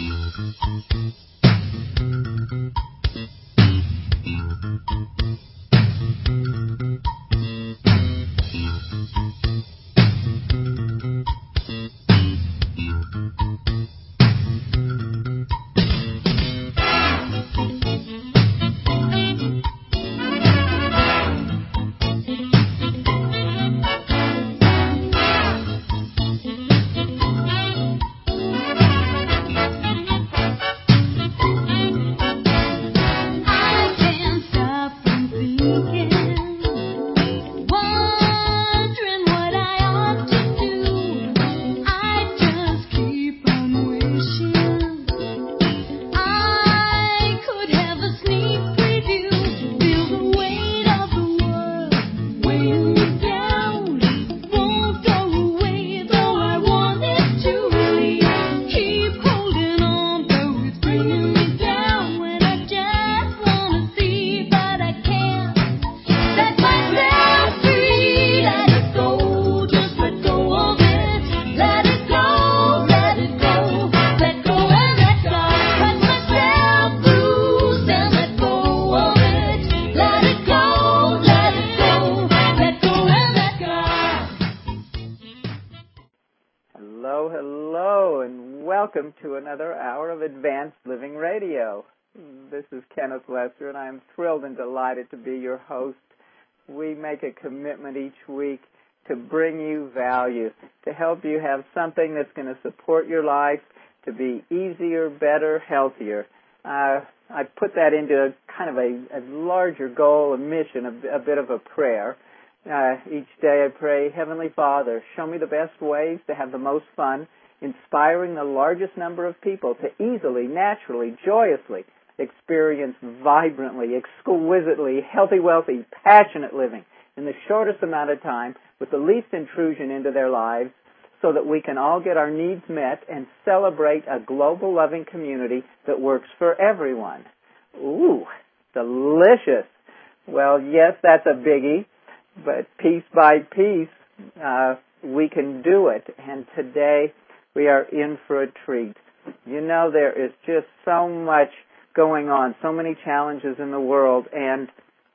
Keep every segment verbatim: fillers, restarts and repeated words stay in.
Welcome to another hour of Advanced Living Radio. This is Kenneth Lester, and I am thrilled and delighted to be your host. We make a commitment each week to bring you value, to help you have something that's going to support your life, to be easier, better, healthier. Uh, I put that into a kind of a, a larger goal, a mission, a, a bit of a prayer. Uh, each day I pray, Heavenly Father, show me the best ways to have the most fun, inspiring the largest number of people to easily, naturally, joyously experience vibrantly, exquisitely, healthy, wealthy, passionate living in the shortest amount of time with the least intrusion into their lives so that we can all get our needs met and celebrate a global loving community that works for everyone. Ooh, delicious. Well, yes, that's a biggie, but piece by piece, uh, we can do it. And today, we are in for a treat. You know, there is just so much going on, so many challenges in the world, and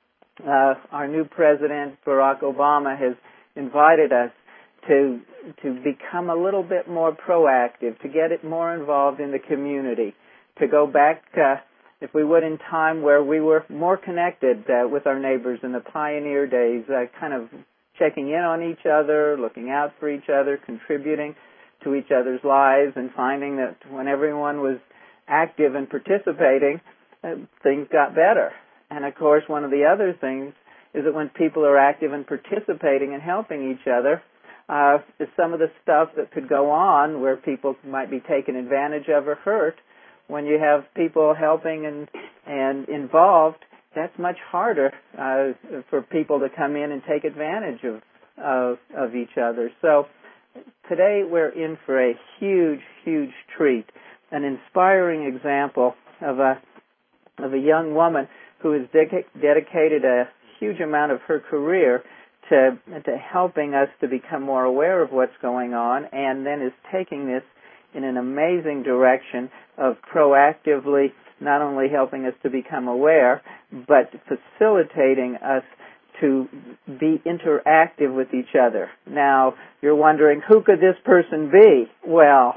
uh, our new president, Barack Obama, has invited us to to become a little bit more proactive, to get it more involved in the community, to go back, uh, if we would, in time where we were more connected uh, with our neighbors in the pioneer days, uh, kind of checking in on each other, looking out for each other, contributing to each other's lives, and finding that when everyone was active and participating, uh, things got better. And of course, one of the other things is that when people are active and participating and helping each other, uh, is some of the stuff that could go on where people might be taken advantage of or hurt. When you have people helping and and involved, that's much harder uh, for people to come in and take advantage of of, of each other. So today we're in for a huge, huge treat, an inspiring example of a of a young woman who has de- dedicated a huge amount of her career to to helping us to become more aware of what's going on, and then is taking this in an amazing direction of proactively not only helping us to become aware, but facilitating us to be interactive with each other. Now, you're wondering, who could this person be? Well,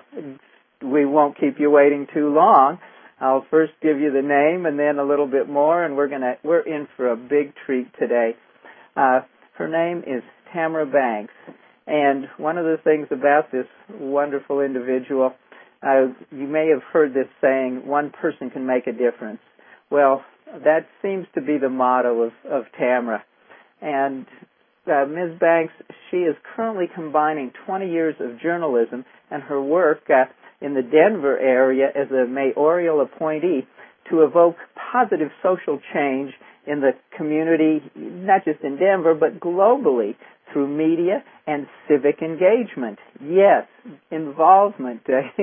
we won't keep you waiting too long. I'll first give you the name and then a little bit more, and we're gonna we're in for a big treat today. Uh, her name is Tamara Banks, and one of the things about this wonderful individual, uh, you may have heard this saying, one person can make a difference. Well, that seems to be the motto of, of Tamara. And uh, Miz Banks, she is currently combining twenty years of journalism and her work uh, in the Denver area as a mayoral appointee to evoke positive social change in the community, not just in Denver, but globally through media and civic engagement. Yes, involvement.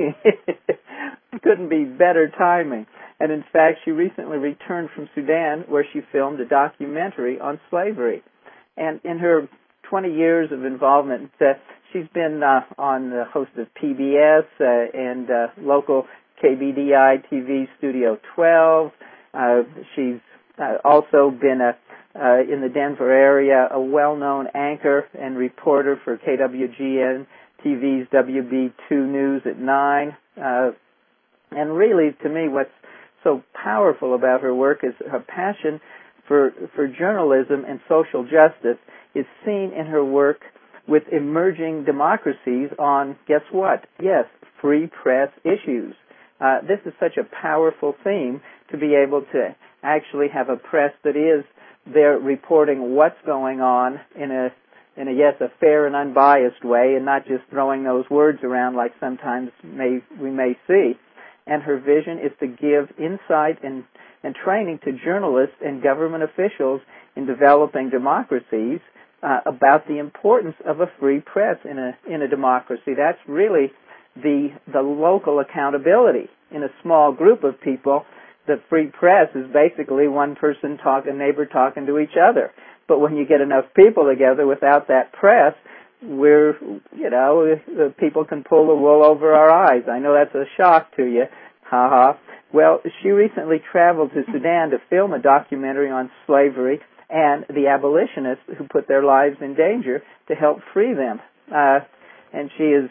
Couldn't be better timing. And in fact, she recently returned from Sudan where she filmed a documentary on slavery. And in her twenty years of involvement, uh, she's been uh, on the host of P B S uh, and uh, local K B D I T V Studio twelve. Uh, she's uh, also been a, uh, in the Denver area a well-known anchor and reporter for K W G N T V's W B two News at nine. Uh, and really, to me, what's so powerful about her work is her passion for for journalism and social justice is seen in her work with emerging democracies on, guess what? Yes, free press issues. Uh, this is such a powerful theme to be able to actually have a press that is there reporting what's going on in a, in a yes, a fair and unbiased way, and not just throwing those words around like sometimes may, we may see. And her vision is to give insight and, and training to journalists and government officials in developing democracies uh, about the importance of a free press in a in a democracy. That's really the the local accountability. In a small group of people, the free press is basically one person talking, neighbor talking to each other. But when you get enough people together without that press, we're, you know, people can pull the wool over our eyes. I know that's a shock to you. Ha ha. Well, she recently traveled to Sudan to film a documentary on slavery and the abolitionists who put their lives in danger to help free them. Uh, and she is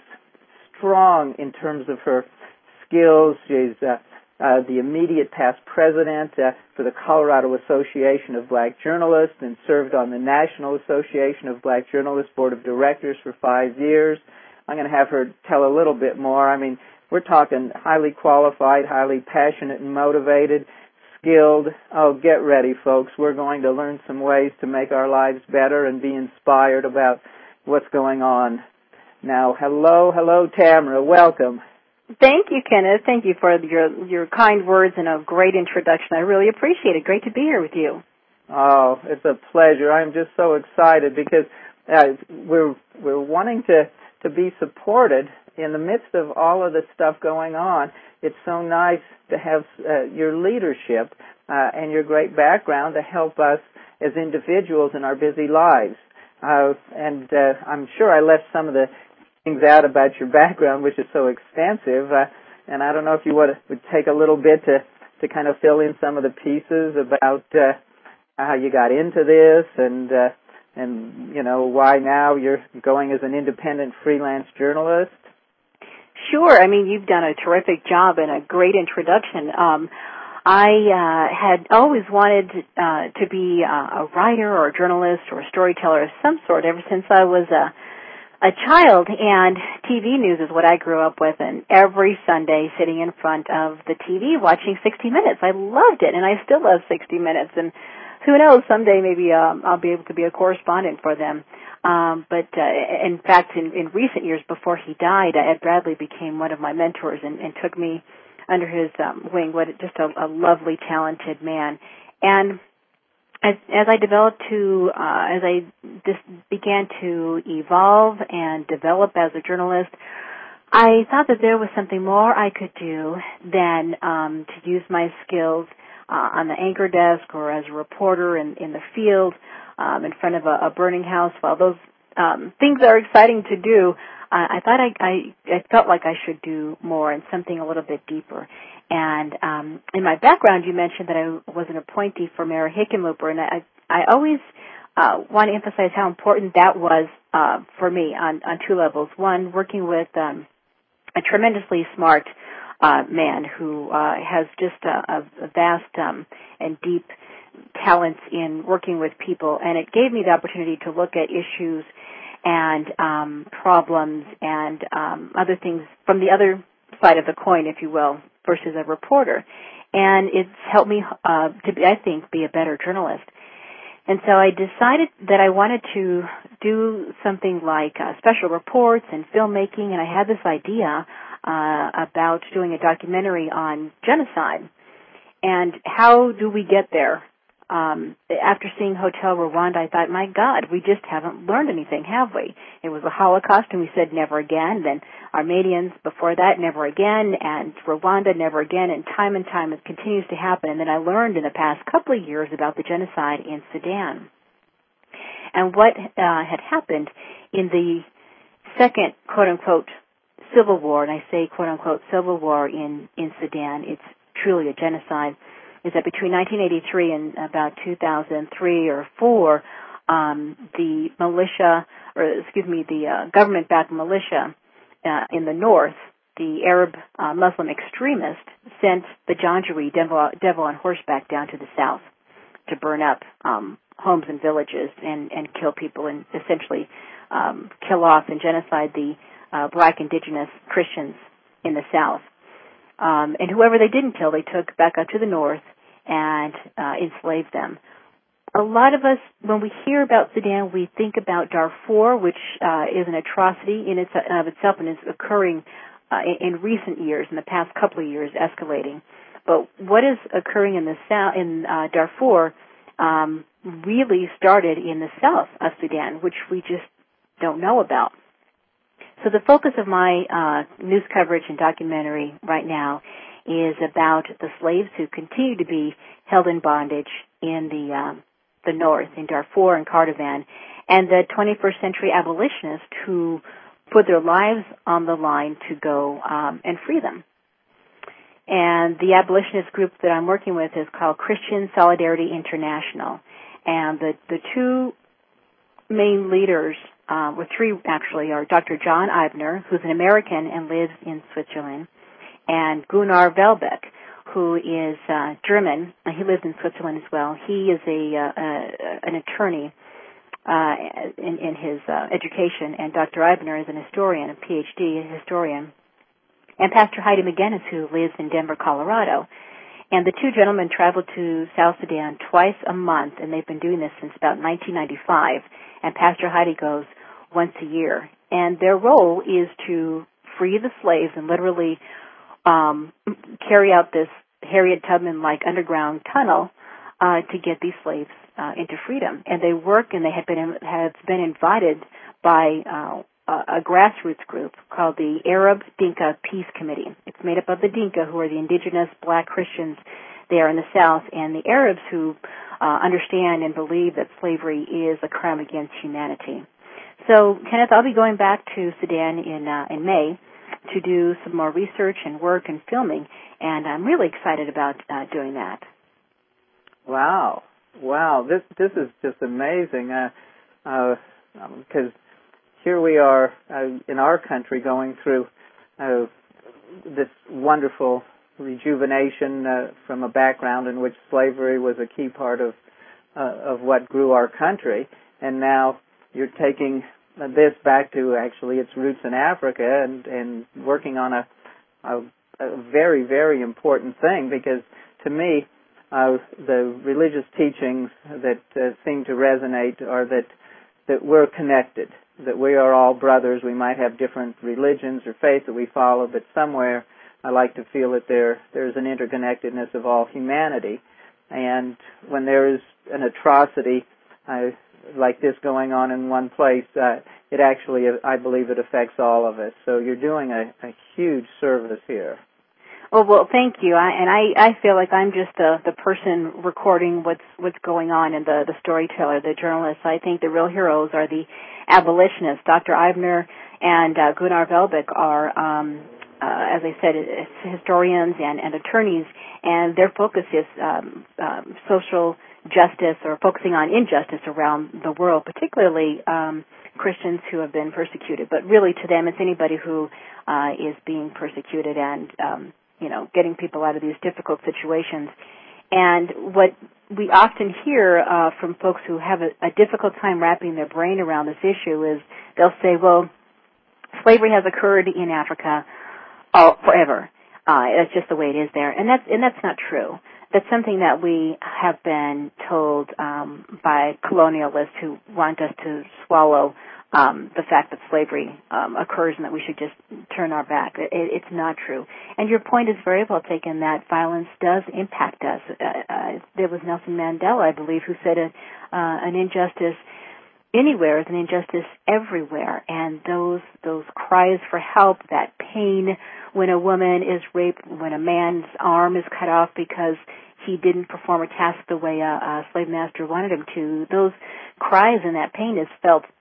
strong in terms of her skills. She's uh, uh, the immediate past president uh, for the Colorado Association of Black Journalists and served on the National Association of Black Journalists Board of Directors for five years. I'm going to have her tell a little bit more. I mean, we're talking highly qualified, highly passionate and motivated, skilled. Oh, get ready, folks. We're going to learn some ways to make our lives better and be inspired about what's going on. Now, hello, hello, Tamara. Welcome. Thank you, Kenneth. Thank you for your your kind words and a great introduction. I really appreciate it. Great to be here with you. Oh, it's a pleasure. I'm just so excited because uh, we're we're wanting to to be supported in the midst of all of the stuff going on. It's so nice to have uh, your leadership uh, and your great background to help us as individuals in our busy lives. Uh, and uh, I'm sure I left some of the things out about your background, which is so extensive. Uh, and I don't know if you would, would take a little bit to, to kind of fill in some of the pieces about uh, how you got into this and, uh, and, you know, why now you're going as an independent freelance journalist. Sure. I mean, you've done a terrific job and a great introduction. Um, I uh, had always wanted uh, to be uh, a writer or a journalist or a storyteller of some sort ever since I was a a child, and T V news is what I grew up with, and every Sunday sitting in front of the T V watching sixty minutes. I loved it, and I still love sixty minutes, and who knows, someday maybe um, I'll be able to be a correspondent for them. Um, but uh, in fact, in, in recent years before he died, Ed Bradley became one of my mentors and, and took me under his um, wing. What just a, a lovely, talented man. And As, as I developed to, uh, as I just began to evolve and develop as a journalist, I thought that there was something more I could do than um, to use my skills uh, on the anchor desk or as a reporter in, in the field um, in front of a, a burning house. While those um, things are exciting to do, uh, I thought I, I, I felt like I should do more and something a little bit deeper. And um, in my background, you mentioned that I was an appointee for Mayor Hickenlooper, and I, I always uh, want to emphasize how important that was uh, for me on, on two levels. One, working with um, a tremendously smart uh, man who uh, has just a, a vast um, and deep talents in working with people, and it gave me the opportunity to look at issues and um, problems and um, other things from the other side of the coin, if you will, versus a reporter. And it's helped me uh, to, be, I think, be a better journalist. And so I decided that I wanted to do something like uh, special reports and filmmaking, and I had this idea uh, about doing a documentary on genocide. And how do we get there? Um, after seeing Hotel Rwanda, I thought, my God, we just haven't learned anything, have we? It was the Holocaust, and we said never again. Then Armenians before that, never again, and Rwanda, never again, and time and time it continues to happen. And then I learned in the past couple of years about the genocide in Sudan. And what uh, had happened in the second, quote-unquote, civil war, and I say quote-unquote civil war in, in Sudan, it's truly a genocide, is that between nineteen eighty-three and about two thousand three or four, um, the militia, or excuse me, the uh, government-backed militia uh, in the north, the Arab uh, Muslim extremists, sent the Janjaweed, devil, devil on horseback, down to the south to burn up um, homes and villages and, and kill people and essentially um, kill off and genocide the uh, black indigenous Christians in the south. Um, and whoever they didn't kill, they took back up to the north and uh, enslaved them. A lot of us, when we hear about Sudan, we think about Darfur, which uh, is an atrocity in its, of itself and is occurring uh, in, in recent years, in the past couple of years, escalating. But what is occurring in the south, in uh, Darfur, um, really started in the south of Sudan, which we just don't know about. So the focus of my uh, news coverage and documentary right now is about the slaves who continue to be held in bondage in the um, the north, in Darfur and Kordofan, and the twenty-first century abolitionists who put their lives on the line to go um, and free them. And the abolitionist group that I'm working with is called Christian Solidarity International. And the, the two main leaders, uh, or three actually, are Doctor John Eibner, who's an American and lives in Switzerland, and Gunnar Velbeck, who is uh, German. He lives in Switzerland as well. He is a, uh, a an attorney uh, in, in his uh, education, and Doctor Eibner is an historian, a P H D historian. And Pastor Heidi McGinnis, who lives in Denver, Colorado. And the two gentlemen travel to South Sudan twice a month, and they've been doing this since about nineteen ninety-five. And Pastor Heidi goes once a year. And their role is to free the slaves and literally um, carry out this Harriet Tubman-like underground tunnel uh, to get these slaves uh, into freedom. And they work, and they have been have been invited by uh, a grassroots group called the Arab Dinka Peace Committee. It's made up of the Dinka, who are the indigenous black Christians there in the South, and the Arabs who uh, understand and believe that slavery is a crime against humanity. So, Kenneth, I'll be going back to Sudan in uh, in May to do some more research and work and filming, and I'm really excited about uh, doing that. Wow. Wow. This this is just amazing, because uh, uh, um, here we are uh, in our country going through uh, this wonderful rejuvenation uh, from a background in which slavery was a key part of uh, of what grew our country, and now you're taking uh, this back to actually its roots in Africa and, and working on a, a, a very, very important thing, because to me uh, the religious teachings that uh, seem to resonate are that that we're connected, that we are all brothers. We might have different religions or faiths that we follow, but somewhere I like to feel that there there's an interconnectedness of all humanity. And when there is an atrocity uh, like this going on in one place, uh, it actually, I believe, it affects all of us. So you're doing a, a huge service here. Oh, well, thank you. I, and I, I feel like I'm just the, the person recording what's what's going on, and the, the storyteller, the journalist. I think the real heroes are the abolitionists. Doctor Eibner and uh, Gunnar Velbeck are, um, uh, as I said, historians and, and attorneys, and their focus is um, um, social justice, or focusing on injustice around the world, particularly um, Christians who have been persecuted. But really, to them, it's anybody who uh, is being persecuted and um, you know, getting people out of these difficult situations. And what we often hear uh, from folks who have a, a difficult time wrapping their brain around this issue is they'll say, well, slavery has occurred in Africa all, forever. Uh, it's just the way it is there. And that's, and that's not true. That's something that we have been told um, by colonialists who want us to swallow Um, the fact that slavery um, occurs and that we should just turn our back. It, it's not true. And your point is very well taken, that violence does impact us. Uh, uh, there was Nelson Mandela, I believe, who said a, uh, an injustice anywhere is an injustice everywhere. And those those cries for help, that pain when a woman is raped, when a man's arm is cut off because he didn't perform a task the way a, a slave master wanted him to, those cries and that pain is felt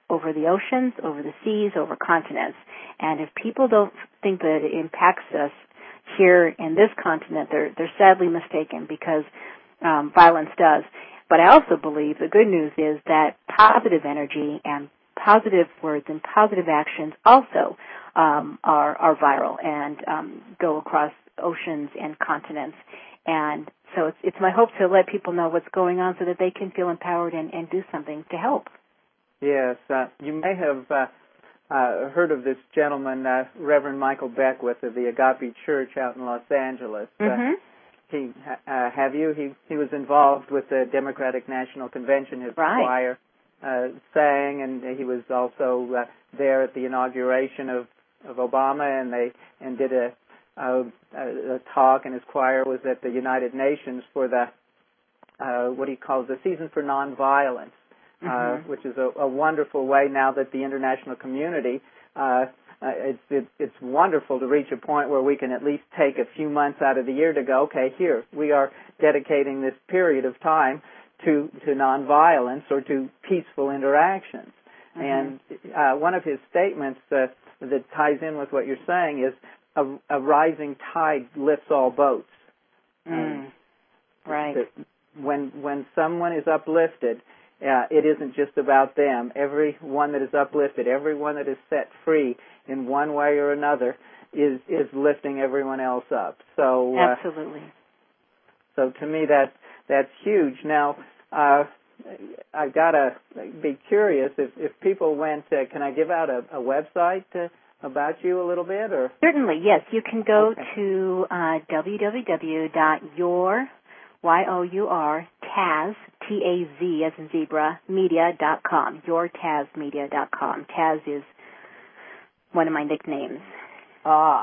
over the oceans, over the seas, over continents. And if people don't think that it impacts us here in this continent, they're, they're sadly mistaken, because um, violence does. But I also believe the good news is that positive energy and positive words and positive actions also um, are, are viral and um, go across oceans and continents. And so it's, it's my hope to let people know what's going on so that they can feel empowered and, and do something to help. Yes, uh, you may have uh, uh, heard of this gentleman, uh, Reverend Michael Beckwith of the Agape Church out in Los Angeles. Mm-hmm. Uh, he, uh, have you? He he was involved with the Democratic National Convention. His right. choir uh, sang, and he was also uh, there at the inauguration of, of Obama, and they and did a, a, a talk, and his choir was at the United Nations for the uh, what he calls the Season for Nonviolence. Mm-hmm. Uh, which is a, a wonderful way now that the international community, uh, uh, it's, it, it's wonderful to reach a point where we can at least take a few months out of the year to go, okay, here, we are dedicating this period of time to, to nonviolence or to peaceful interactions. Mm-hmm. And uh, one of his statements uh, that ties in with what you're saying is, a, a rising tide lifts all boats. Mm. Right. That when, when someone is uplifted, Uh, it isn't just about them. Everyone that is uplifted, everyone that is set free in one way or another is is lifting everyone else up. So uh, absolutely. So to me, that that's huge. Now, uh, I've got to be curious if if people went. Uh, can I give out a, a website uh, about you a little bit? Or certainly, yes. You can go okay. to uh, w w w dot your Y O U R, Taz, T A Z as in zebra, media dot com, your taz media dot com. Taz is one of my nicknames. Ah.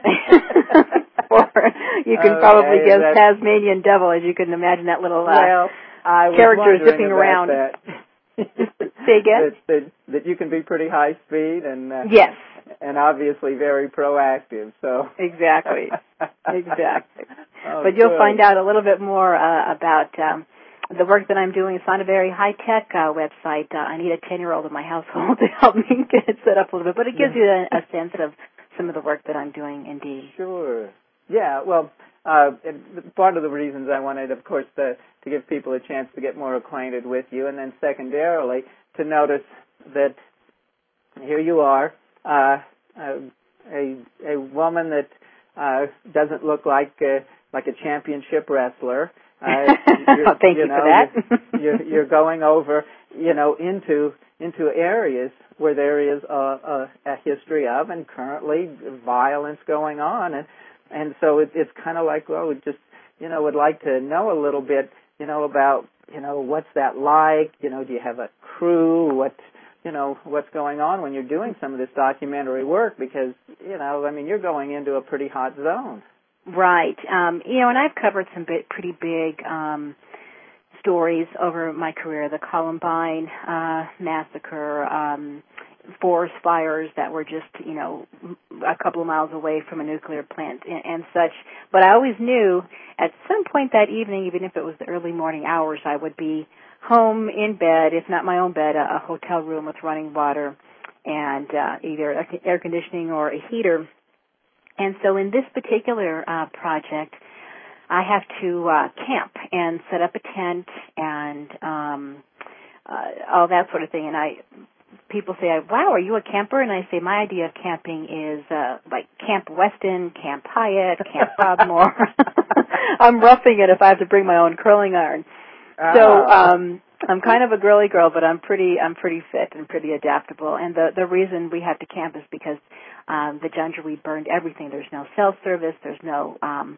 Or you can okay, probably guess that's... Tasmanian Devil, as you can imagine that little uh, well, I was character zipping about around. That. Say again? That, that, that you can be pretty high speed and uh, yes. and obviously very proactive. So exactly, exactly. Oh, but you'll good. find out a little bit more uh, about um, the work that I'm doing. It's not a very high tech uh, website. Uh, I need a ten year old in my household to help me get it set up a little bit, but it gives you a, a sense of some of the work that I'm doing. Indeed. Sure. Yeah. Well, uh, part of the reasons I wanted, of course, to, to give people a chance to get more acquainted with you, and then secondarily to notice that here you are. Uh, a a woman that uh, doesn't look like uh, like a championship wrestler. Uh, Thank you, you know, for that. you're, you're going over, you know, into into areas where there is a, a, a history of and currently violence going on, and and so it, it's kind of like, well, we just, you know, would like to know a little bit, you know, about, you know, what's that like? You know, do you have a crew? What you know, what's going on when you're doing some of this documentary work, because, you know, I mean, you're going into a pretty hot zone. Right. Um, you know, and I've covered some bit, pretty big um, stories over my career, the Columbine uh, massacre, um, forest fires that were just, you know, a couple of miles away from a nuclear plant and, and such. But I always knew at some point that evening, even if it was the early morning hours, I would be home in bed, if not my own bed, a, a hotel room with running water and uh, either air conditioning or a heater. And so in this particular uh, project, I have to uh, camp and set up a tent and um, uh, all that sort of thing. And I, people say, "Wow, are you a camper?" And I say, my idea of camping is uh, like Camp Weston, Camp Hyatt, Camp Broadmoor. I'm roughing it if I have to bring my own curling iron. Oh. So um, I'm kind of a girly girl, but I'm pretty I'm pretty fit and pretty adaptable. And the the reason we have to camp is because um, the Janjaweed burned everything. There's no cell service. There's no um,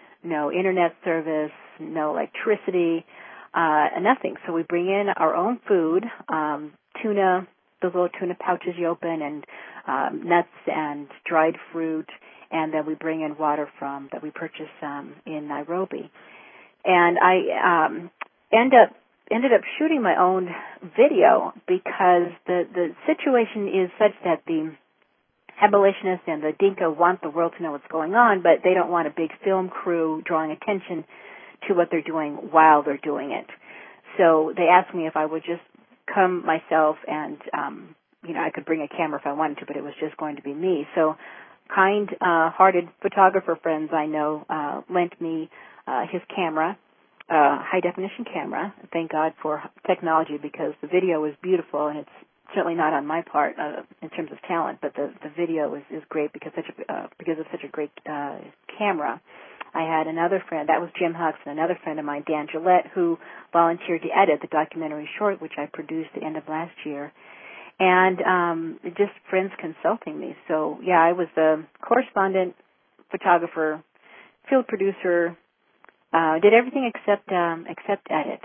no internet service. No electricity. Uh, nothing. So we bring in our own food, um, tuna, those little tuna pouches you open, and um, nuts and dried fruit, and then we bring in water from that we purchase um, in Nairobi. And I um, end up ended up shooting my own video because the the situation is such that the abolitionists and the Dinka want the world to know what's going on, but they don't want a big film crew drawing attention to what they're doing while they're doing it. So they asked me if I would just come myself and um, you know, I could bring a camera if I wanted to, but it was just going to be me. So kind-hearted uh, photographer friends I know uh, lent me uh, his camera, uh, high-definition camera. Thank God for technology, because the video was beautiful, and it's certainly not on my part uh, in terms of talent, but the, the video is, is great because such a, uh, because of such a great uh, camera. I had another friend, that was Jim Hux, and another friend of mine, Dan Gillette, who volunteered to edit the documentary short, which I produced at the end of last year. And um, just friends consulting me. So, yeah, I was the correspondent, photographer, field producer, uh, did everything except um, except edit.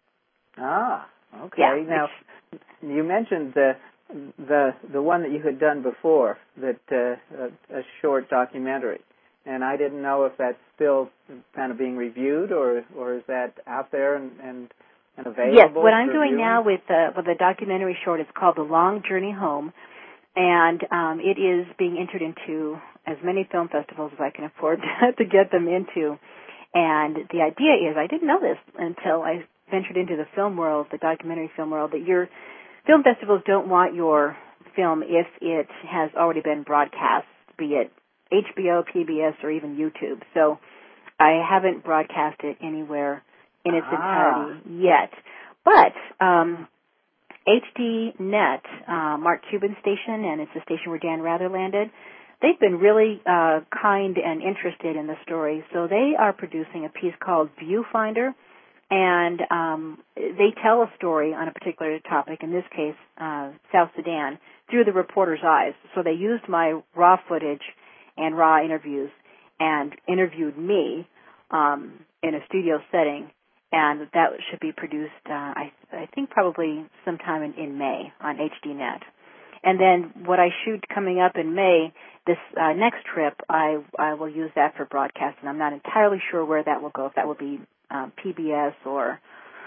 Ah, okay. Yeah, now, you mentioned the the the one that you had done before, that uh, a, a short documentary, and I didn't know if that's still kind of being reviewed, or or is that out there and and, and available? Yes, what I'm doing viewing? now with the with the documentary short is called The Long Journey Home, and um, it is being entered into as many film festivals as I can afford to get them into. And the idea is, I didn't know this until I ventured into the film world, the documentary film world, that your film festivals don't want your film if it has already been broadcast, be it H B O, P B S, or even YouTube. So I haven't broadcast it anywhere in its ah. entirety yet. But um, H D Net, uh, Mark Cuban's station, and it's the station where Dan Rather landed, they've been really uh, kind and interested in the story. So they are producing a piece called Viewfinder, and um, they tell a story on a particular topic, in this case, uh, South Sudan, through the reporter's eyes. So they used my raw footage and raw interviews and interviewed me um, in a studio setting, and that should be produced, uh, I, I think, probably sometime in, in May on H D Net. And then what I shoot coming up in May, this uh, next trip, I, I will use that for broadcast, and I'm not entirely sure where that will go, if that will be um, P B S or,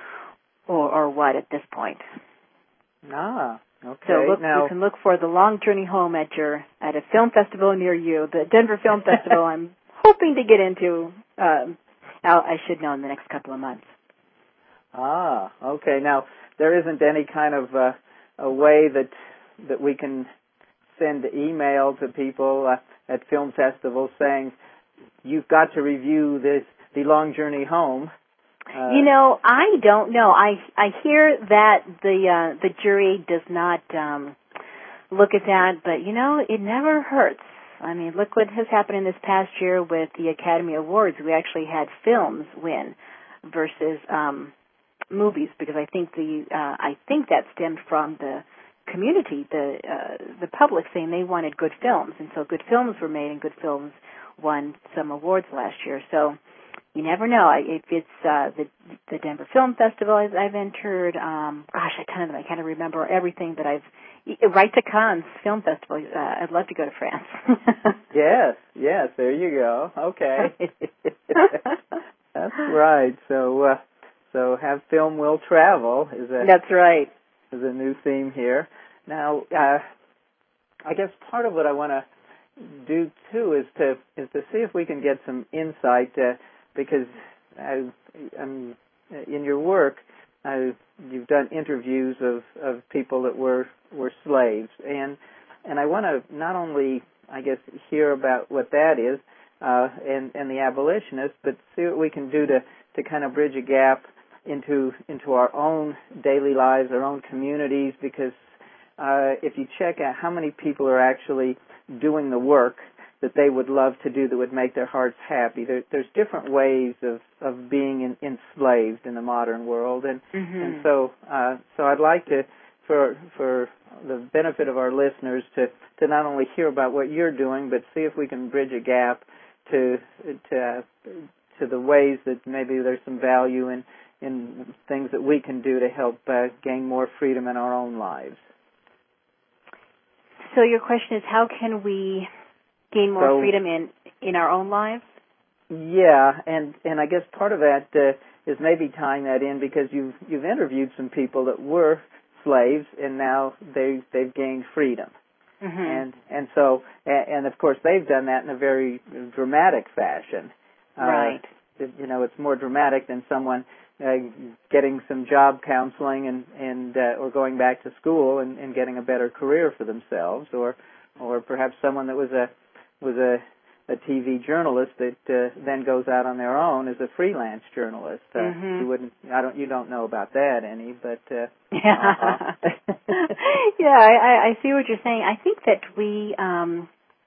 or or what at this point. Ah, okay. So look, now, you can look for The Long Journey Home at your at a film festival near you. The Denver Film Festival I'm hoping to get into, um, I should know in the next couple of months. Ah, okay. Now, there isn't any kind of uh, a way that that we can send email to people uh, at film festivals saying, you've got to review this, The Long Journey Home. Uh, you know, I don't know. I I hear that the uh, the jury does not um, look at that, but, you know, it never hurts. I mean, look what has happened in this past year with the Academy Awards. We actually had films win versus um, movies, because I think the uh, I think that stemmed from the community, the uh, the public saying they wanted good films, and so good films were made, and good films won some awards last year. So you never know. If it's uh, the the Denver Film Festival I've, I've entered, um, gosh, I kind of I kind of remember everything that I've. Right to Cannes Film Festival. Uh, I'd love to go to France. yes, yes. There you go. Okay, that's right. So, uh, so have film will travel is a that's right. Is a new theme here. Now, uh, I guess part of what I want to do too is to is to see if we can get some insight, uh, because I, I'm in your work. I, you've done interviews of, of people that were, were slaves, and and I want to not only, I guess, hear about what that is uh, and and the abolitionists, but see what we can do to, to kind of bridge a gap into into our own daily lives, our own communities, because uh, if you check out how many people are actually doing the work that they would love to do that would make their hearts happy. There, there's different ways of, of being in, enslaved in the modern world, and mm-hmm. and so uh, so I'd like to, for for the benefit of our listeners, to, to not only hear about what you're doing, but see if we can bridge a gap to to uh, to the ways that maybe there's some value in in things that we can do to help uh, gain more freedom in our own lives. So your question is, how can we gain more so, freedom in, in our own lives? Yeah, and, and I guess part of that uh, is maybe tying that in because you've you've interviewed some people that were slaves and now they they've gained freedom, mm-hmm. and and so and, and of course they've done that in a very dramatic fashion. Right. Uh, it, you know, it's more dramatic than someone uh, getting some job counseling and and uh, or going back to school and, and getting a better career for themselves, or or perhaps someone that was a was a a T V journalist that uh, then goes out on their own as a freelance journalist. Uh, mm-hmm. You wouldn't, I don't, you don't know about that any, but uh, yeah, uh-huh. yeah, I, I see what you're saying. I think that we, um,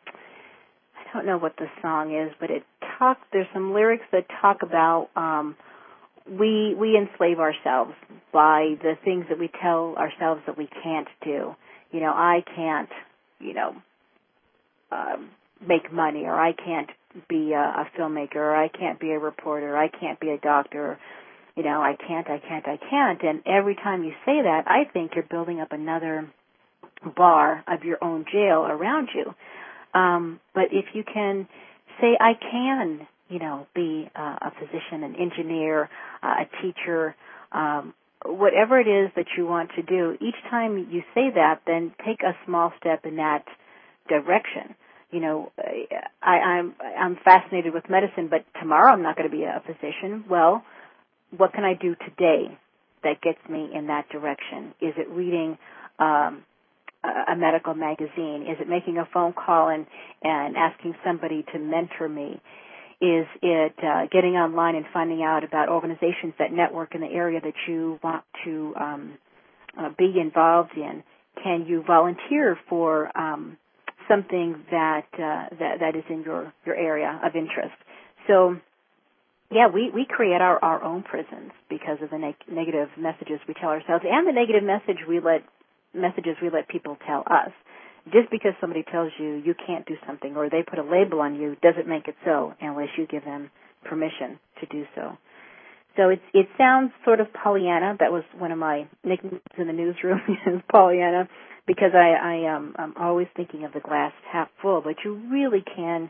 I don't know what the song is, but it talks. There's some lyrics that talk about um, we we enslave ourselves by the things that we tell ourselves that we can't do. You know, I can't, you know. Um, make money, or I can't be a, a filmmaker, or I can't be a reporter, I can't be a doctor, you know, I can't, I can't, I can't. And every time you say that, I think you're building up another bar of your own jail around you. Um, but if you can say, I can, you know, be uh, a physician, an engineer, uh, a teacher, um, whatever it is that you want to do, each time you say that, then take a small step in that direction. You know, I, I'm I'm fascinated with medicine, but tomorrow I'm not going to be a physician. Well, what can I do today that gets me in that direction? Is it reading um, a, a medical magazine? Is it making a phone call and, and asking somebody to mentor me? Is it uh, getting online and finding out about organizations that network in the area that you want to um, uh, be involved in? Can you volunteer for um, something that, uh, that that is in your, your area of interest? So, yeah, we, we create our, our own prisons because of the neg- negative messages we tell ourselves and the negative message we let messages we let people tell us. Just because somebody tells you you can't do something or they put a label on you doesn't make it so unless you give them permission to do so. So it it sounds sort of Pollyanna. That was one of my nicknames in the newsroom, is Pollyanna, because I, I um, I'm always thinking of the glass half full. But you really can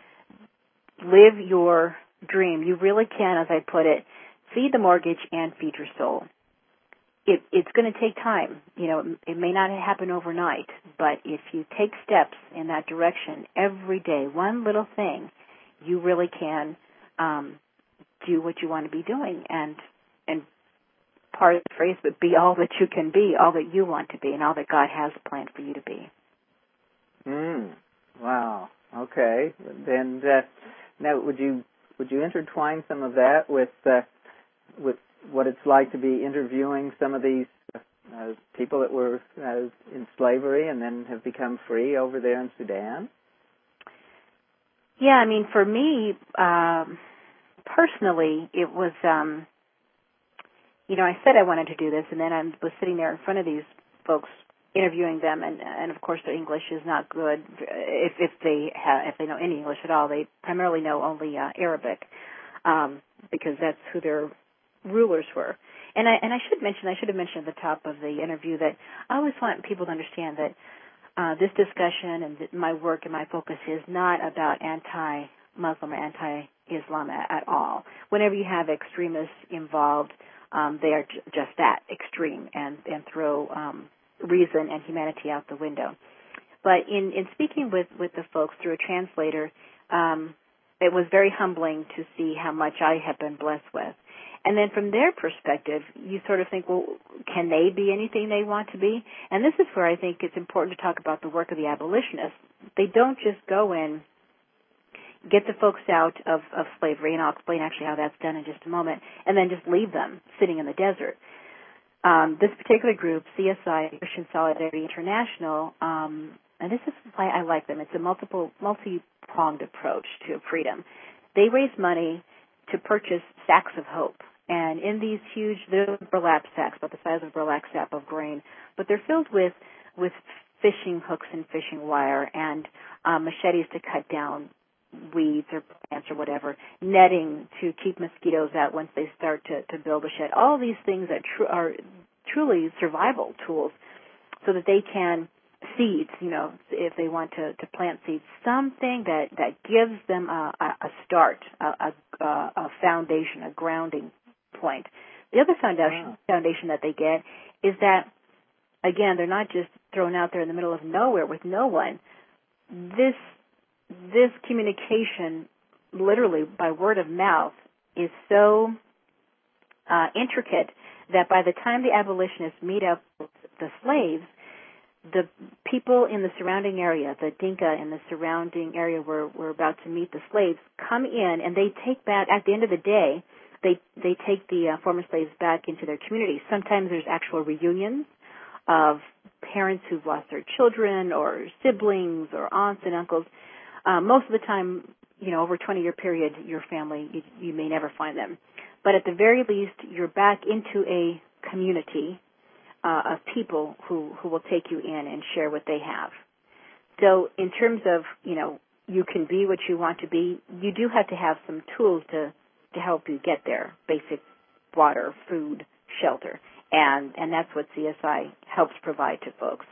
live your dream. You really can, as I put it, feed the mortgage and feed your soul. It, it's going to take time. You know, it, it may not happen overnight, but if you take steps in that direction every day, one little thing, you really can um, do what you want to be doing. And and part of the phrase, but be all that you can be, all that you want to be, and all that God has planned for you to be. Mm. Wow. Okay. And uh, now, would you would you intertwine some of that with uh, with what it's like to be interviewing some of these uh, people that were uh, in slavery and then have become free over there in Sudan? Yeah, I mean, for me, um, personally, it was, um, you know, I said I wanted to do this, and then I was sitting there in front of these folks interviewing them, and, and of course their English is not good. If, if they have, if they know any English at all, they primarily know only uh, Arabic, um, because that's who their rulers were. And I and I should mention, I should have mentioned at the top of the interview that I always want people to understand that uh, this discussion and my work and my focus is not about anti-Muslim or anti-Islam at, at all. Whenever you have extremists involved, um, they are j- just that, extreme, and, and throw um, reason and humanity out the window. But in, in speaking with, with the folks through a translator, um, it was very humbling to see how much I have been blessed with. And then from their perspective, you sort of think, well, can they be anything they want to be? And this is where I think it's important to talk about the work of the abolitionists. They don't just go in, get the folks out of, of slavery, and I'll explain actually how that's done in just a moment, and then just leave them sitting in the desert. Um, this particular group, C S I, Christian Solidarity International, um, and this is why I like them. It's a multiple, multi-pronged approach to freedom. They raise money to purchase sacks of hope. And in these huge, they're burlap sacks, about the size of a burlap sack of grain, but they're filled with, with fishing hooks and fishing wire and um, machetes to cut down weeds or plants or whatever, netting to keep mosquitoes out once they start to, to build a shed. All these things that tr- are truly survival tools so that they can seeds, you know, if they want to, to plant seeds, something that, that gives them a, a start, a, a, a foundation, a grounding point. The other foundation, wow. foundation that they get is that, again, they're not just thrown out there in the middle of nowhere with no one. This this communication, literally by word of mouth, is so uh, intricate that by the time the abolitionists meet up with the slaves, the people in the surrounding area, the Dinka in the surrounding area where we're about to meet the slaves, come in and they take back, at the end of the day, they they take the uh, former slaves back into their community. Sometimes there's actual reunions of parents who've lost their children or siblings or aunts and uncles. Uh, most of the time, you know, over a twenty-year period, your family, you, you may never find them. But at the very least, you're back into a community uh, of people who, who will take you in and share what they have. So in terms of, you know, you can be what you want to be, you do have to have some tools to, to help you get there, basic water, food, shelter. And, and that's what C S I helps provide to folks.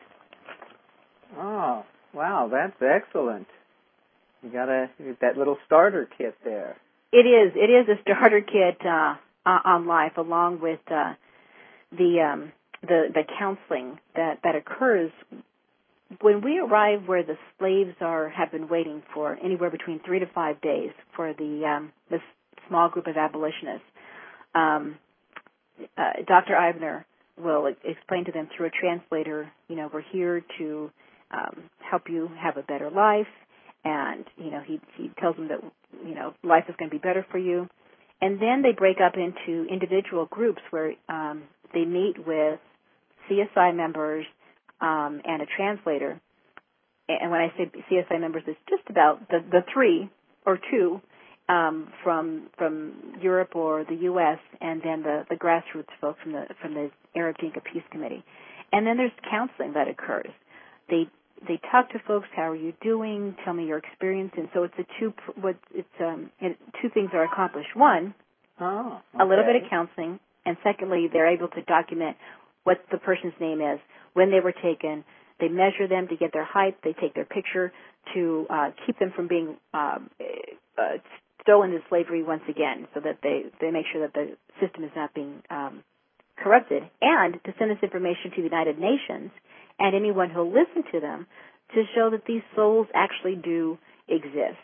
Oh, wow, that's excellent. You got a that little starter kit there. It is. It is a starter kit uh, on life, along with uh, the um, the the counseling that, that occurs when we arrive where the slaves are have been waiting for anywhere between three to five days for the um, this small group of abolitionists. Um, uh, Doctor Eibner will explain to them through a translator. You know, we're here to um, help you have a better life. And, you know, he he tells them that, you know, life is going to be better for you. And then they break up into individual groups where um, they meet with C S I members um, and a translator. And when I say C S I members, it's just about the, the three or two um, from from Europe or the U S, and then the, the grassroots folks from the from the Arab Dinka Peace Committee. And then there's counseling that occurs. They They talk to folks. How are you doing? Tell me your experience. And so it's a two. What it's um, it, two things are accomplished. One, oh, okay. a little bit of counseling, and secondly, they're able to document what the person's name is, when they were taken. They measure them to get their height. They take their picture to uh, keep them from being um, uh, stolen into slavery once again, so that they they make sure that the system is not being um, corrupted, and to send this information to the United Nations and anyone who'll listen to them to show that these souls actually do exist.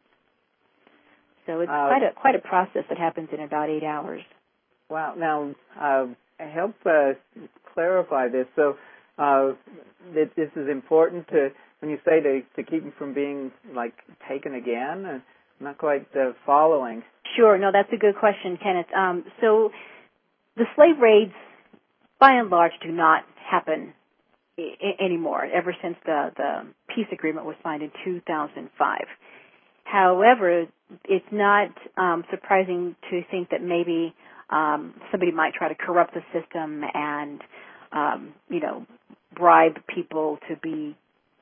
So it's uh, quite a quite a process that happens in about eight hours. Wow. Now, uh, help uh, clarify this. So uh, that this is important to, when you say to, to keep them from being, like, taken again? I'm not quite uh, following. Sure. No, that's a good question, Kenneth. Um, so the slave raids, by and large, do not happen anymore, ever since the, the peace agreement was signed in two thousand five. However, it's not um, surprising to think that maybe um, somebody might try to corrupt the system and, um, you know, bribe people to be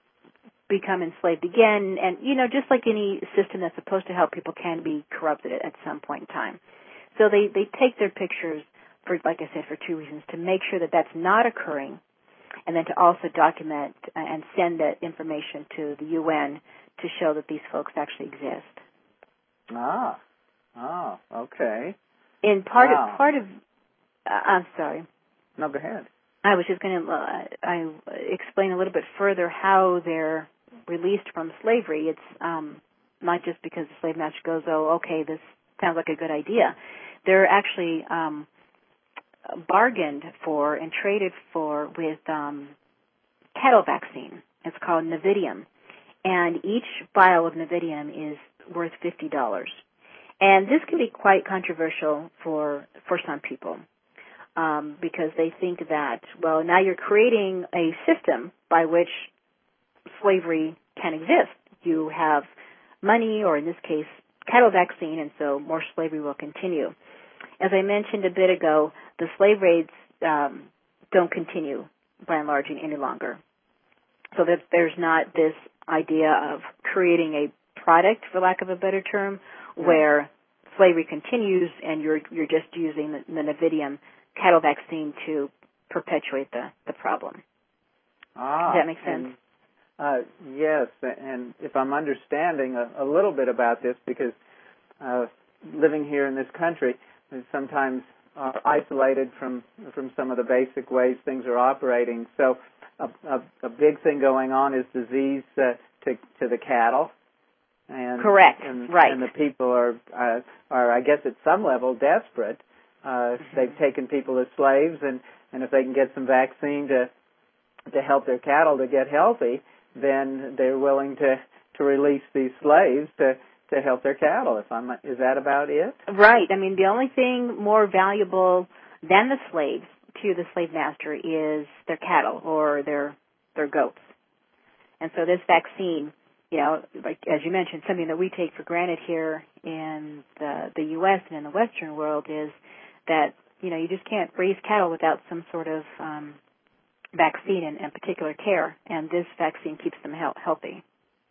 become enslaved again. And, you know, just like any system that's supposed to help people can be corrupted at some point in time. So they, they take their pictures, for, like I said, for two reasons: to make sure that that's not occurring, and then to also document and send that information to the U N to show that these folks actually exist. Ah, oh, okay. In part wow. of, part of, uh, I'm sorry. No, go ahead. I was just going to uh, I explain a little bit further how they're released from slavery. It's um, not just because the slave master goes, oh, okay, this sounds like a good idea. They're actually um, bargained for and traded for with um, cattle vaccine. It's called Navidium. And each vial of Navidium is worth fifty dollars. And this can be quite controversial for, for some people um, because they think that, well, now you're creating a system by which slavery can exist. You have money, or in this case, cattle vaccine, and so more slavery will continue. As I mentioned a bit ago, the slave raids um, don't continue by and large any longer. So that there's not this idea of creating a product, for lack of a better term, yeah. where slavery continues and you're you're just using the, the Navidium cattle vaccine to perpetuate the, the problem. Ah, Does that make sense? And, uh, yes, and if I'm understanding a, a little bit about this, because uh, living here in this country, sometimes are isolated from from some of the basic ways things are operating. So a, a, a big thing going on is disease uh, to to the cattle. And, Correct. And, right. And the people are uh, are I I guess at some level, desperate. Uh, mm-hmm. They've taken people as slaves, and, and if they can get some vaccine to to help their cattle to get healthy, then they're willing to, to release these slaves to, to help their cattle. If I'm, is that about it? Right. I mean, the only thing more valuable than the slaves to the slave master is their cattle or their their goats. And so this vaccine, you know, like as you mentioned, something that we take for granted here in the the U S and in the Western world is that, you know, you just can't raise cattle without some sort of um, vaccine and, and particular care, and this vaccine keeps them he- healthy.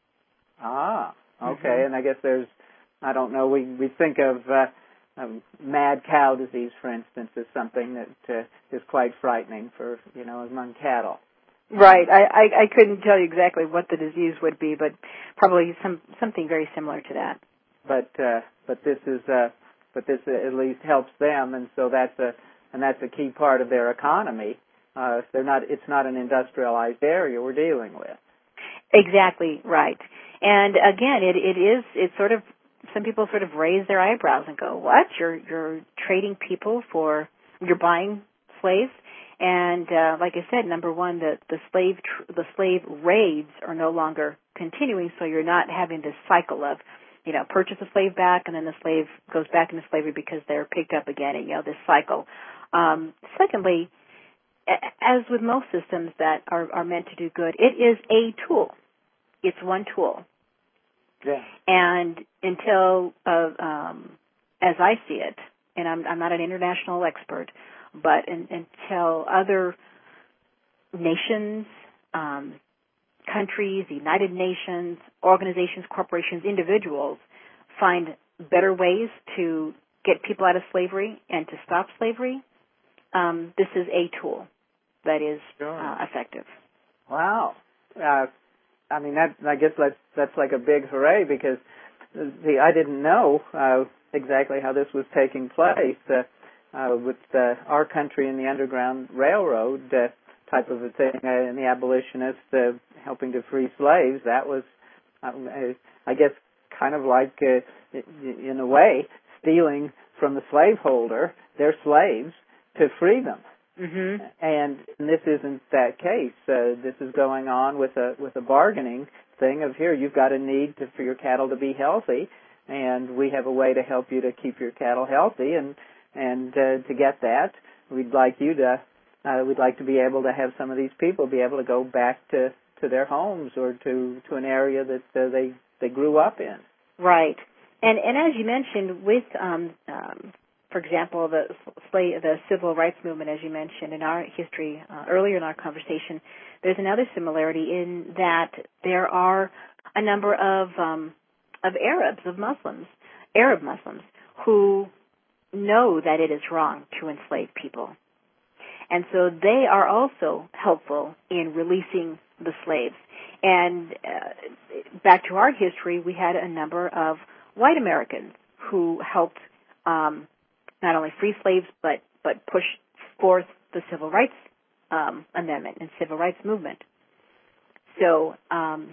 Ah, okay. Mm-hmm. And I guess there's, I don't know, we, we think of uh, um, mad cow disease, for instance, as something that uh, is quite frightening for, you know, among cattle. Right. I, I, I couldn't tell you exactly what the disease would be, but probably some something very similar to that. But uh, but this is uh, but this at least helps them, and so that's a and that's a key part of their economy. Uh, they're not. It's not an industrialized area we're dealing with. Exactly right. And again, it it is. It's sort of. Some people sort of raise their eyebrows and go, "What? You're you're trading people for? You're buying slaves?" And uh, like I said, number one, the the slave tr- the slave raids are no longer continuing, so you're not having this cycle of, you know, purchase a slave back and then the slave goes back into slavery because they're picked up again, and you know this cycle. Um, secondly, as with most systems that are, are meant to do good, it is a tool. It's one tool. Yeah. And until, uh, um, as I see it, and I'm, I'm not an international expert, but in, until other nations, um, countries, United Nations, organizations, corporations, individuals find better ways to get people out of slavery and to stop slavery, um, this is a tool that is Sure. uh, effective. Wow. Uh, I mean, that, I guess that's, that's like a big hooray because, see, I didn't know uh, exactly how this was taking place. Uh, uh, with uh, our country and the Underground Railroad uh, type of a thing, uh, and the abolitionists uh, helping to free slaves, that was, um, I guess, kind of like, uh, in a way, stealing from the slaveholder their slaves to free them. Mm-hmm. And this isn't that case. Uh, this is going on with a with a bargaining thing of, here, you've got a need to, for your cattle to be healthy, and we have a way to help you to keep your cattle healthy, and and uh, to get that, we'd like you to uh, we'd like to be able to have some of these people be able to go back to, to their homes or to, to an area that uh, they they grew up in. Right. And and as you mentioned, with um, um, for example, the slave, the civil rights movement, as you mentioned in our history uh, earlier in our conversation, there's another similarity in that there are a number of um, of Arabs, of Muslims, Arab Muslims, who know that it is wrong to enslave people. And so they are also helpful in releasing the slaves. And uh, back to our history, we had a number of white Americans who helped um, not only free slaves, but, but push forth the Civil Rights um, Amendment and Civil Rights Movement. So um,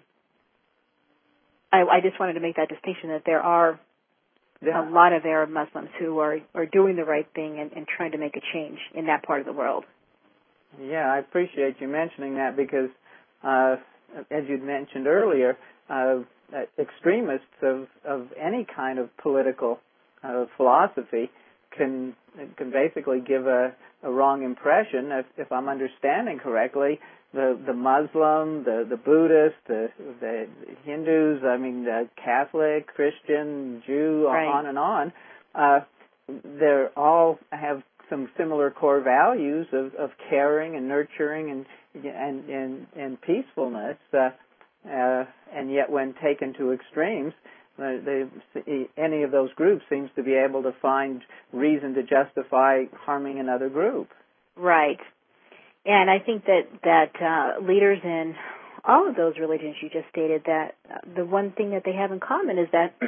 I, I just wanted to make that distinction that there are Yeah. a lot of Arab Muslims who are, are doing the right thing and, and trying to make a change in that part of the world. Yeah, I appreciate you mentioning that because, uh, as you'd mentioned earlier, uh, extremists of, of any kind of political uh, philosophy can can basically give a, a wrong impression. If, if I'm understanding correctly, the the Muslim, the the Buddhist, the the Hindus, I mean the Catholic, Christian, Jew, Right. on and on, uh, they're all have some similar core values of, of caring and nurturing and and and, and peacefulness. Uh, uh, and yet, when taken to extremes, uh, they, any of those groups seems to be able to find reason to justify harming another group. Right. And I think that that uh, leaders in all of those religions you just stated, that uh, the one thing that they have in common is that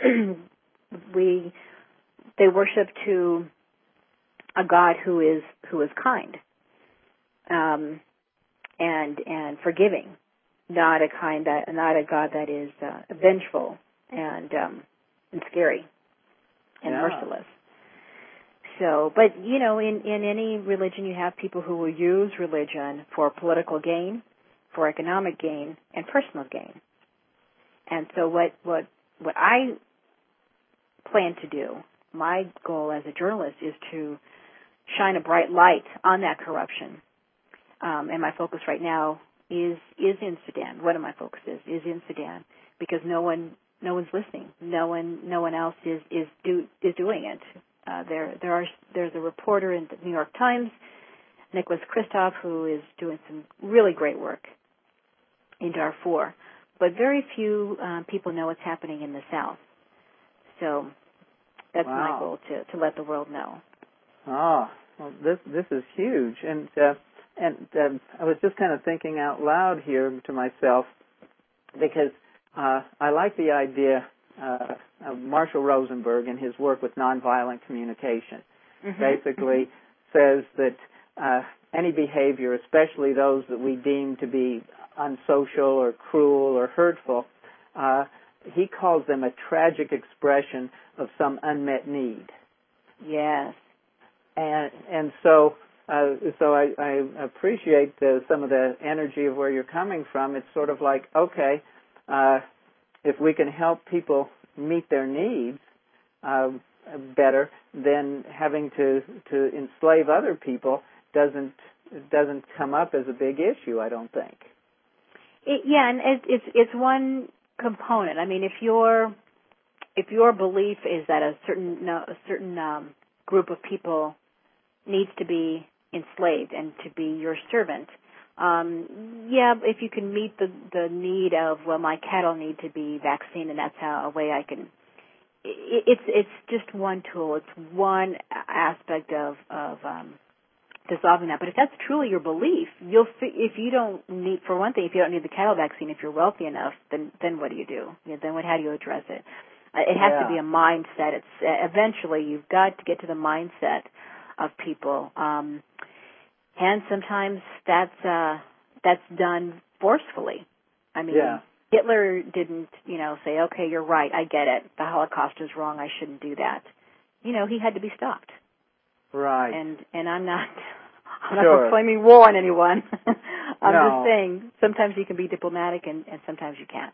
we they worship to a God who is who is kind um, and and forgiving, not a kind that not a God that is uh, vengeful and um, and scary and Yeah. merciless. So, but, you know, in, in any religion you have people who will use religion for political gain, for economic gain, and personal gain. And so what, what, what I plan to do, my goal as a journalist is to shine a bright light on that corruption. Um, and my focus right now is is in Sudan. One of my focuses is in Sudan because no one no one's listening. No one no one else is is do is doing it. Uh, there there are there's a reporter in the New York Times, Nicholas Kristof, who is doing some really great work in Darfur, but very few um, people know what's happening in the South. So that's wow. my goal to to let the world know. Oh, well, this this is huge, and uh, and uh, I was just kind of thinking out loud here to myself because uh, I like the idea uh, of Marshall Rosenberg and his work with nonviolent communication. Mm-hmm. Basically, says that uh, any behavior, especially those that we deem to be unsocial or cruel or hurtful, uh, he calls them a tragic expression of some unmet need. Yes. And and so uh, so I, I appreciate uh, some of the energy of where you're coming from. It's sort of like, okay, uh, if we can help people meet their needs uh, better, then having to, to enslave other people doesn't doesn't come up as a big issue, I don't think. It, yeah, and it, it's it's one component. I mean, if your if your belief is that a certain no, a certain um, group of people needs to be enslaved and to be your servant, um, yeah, if you can meet the the need of, well, my cattle need to be vaccinated, and that's how a way I can. It, it's it's just one tool. It's one aspect of of um, dissolving that. But if that's truly your belief, you'll if you don't need, for one thing, if you don't need the cattle vaccine, if you're wealthy enough, then then what do you do? You know, then what? How do you address it? Uh, it has yeah. to be a mindset. It's uh, eventually you've got to get to the mindset of people, um, and sometimes that's uh, that's done forcefully. I mean, yeah. Hitler didn't, you know, say, "Okay, you're right. I get it. The Holocaust is wrong. I shouldn't do that." You know, he had to be stopped. Right. And and I'm not I'm sure. not proclaiming war on anyone. I'm no. just saying sometimes you can be diplomatic and, and sometimes you can't.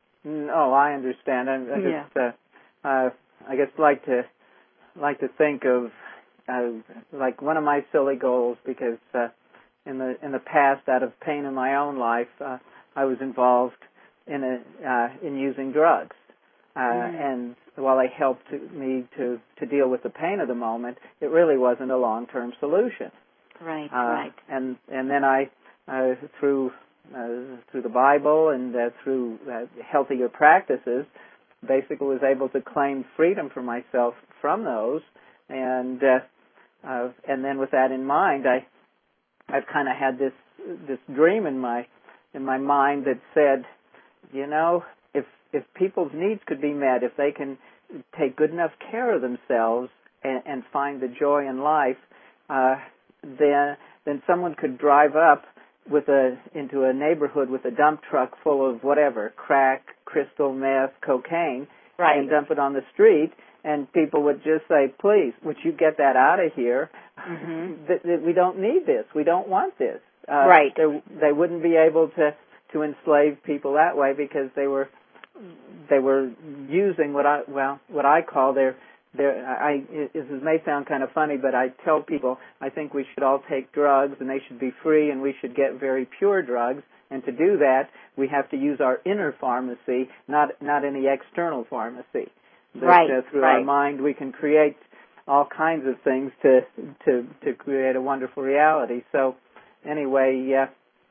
No, I understand. I, I Yeah. just, uh, uh, I guess like to like to think of uh, like one of my silly goals, because uh, in the in the past, out of pain in my own life, uh, I was involved in a uh, in using drugs, uh, mm. and while they helped me to to deal with the pain of the moment, it really wasn't a long-term solution. Right, uh, right. And and then I uh, through uh, through the Bible and uh, through uh, healthier practices, basically was able to claim freedom for myself from those, and uh, uh, and then with that in mind, I I've kind of had this this dream in my in my mind that said, you know, if if people's needs could be met, if they can take good enough care of themselves and, and find the joy in life, uh, then then someone could drive up with a into a neighborhood with a dump truck full of whatever, crack, crystal meth, cocaine, right. and dump it on the street, and people would just say, please, would you get that out of here? Mm-hmm. Th- th- we don't need this. We don't want this. Uh, right. They wouldn't be able to, to enslave people that way because they were they were using what I well what I call their their I it, it may sound kind of funny, but I tell people I think we should all take drugs and they should be free and we should get very pure drugs. And to do that, we have to use our inner pharmacy, not not any external pharmacy. That, right. Uh, through right. our mind, we can create all kinds of things to to to create a wonderful reality. So, anyway, uh,